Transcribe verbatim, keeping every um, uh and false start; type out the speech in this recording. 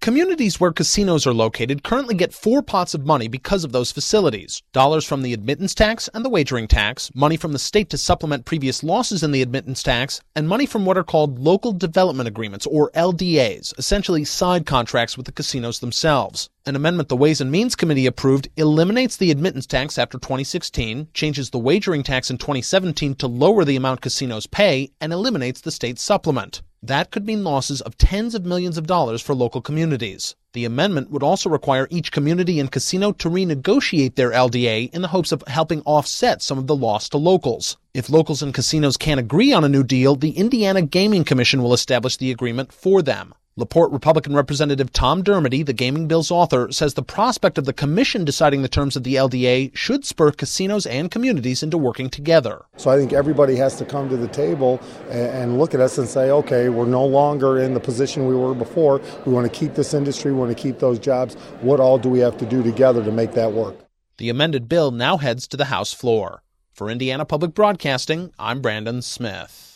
Communities where casinos are located currently get four pots of money because of those facilities. Dollars from the admittance tax and the wagering tax, money from the state to supplement previous losses in the admittance tax, and money from what are called local development agreements, or L D As, essentially side contracts with the casinos themselves. An amendment the Ways and Means Committee approved eliminates the admittance tax after twenty sixteen, changes the wagering tax in twenty seventeen to lower the amount casinos pay, and eliminates the state supplement. That could mean losses of tens of millions of dollars for local communities. The amendment would also require each community and casino to renegotiate their L D A in the hopes of helping offset some of the loss to locals. If locals and casinos can't agree on a new deal, the Indiana Gaming Commission will establish the agreement for them. LaPorte Republican Representative Tom Dermody, the gaming bill's author, says the prospect of the commission deciding the terms of the L D A should spur casinos and communities into working together. So I think everybody has to come to the table and look at us and say, okay, we're no longer in the position we were before. We want to keep this industry. We want to keep those jobs. What all do we have to do together to make that work? The amended bill now heads to the House floor. For Indiana Public Broadcasting, I'm Brandon Smith.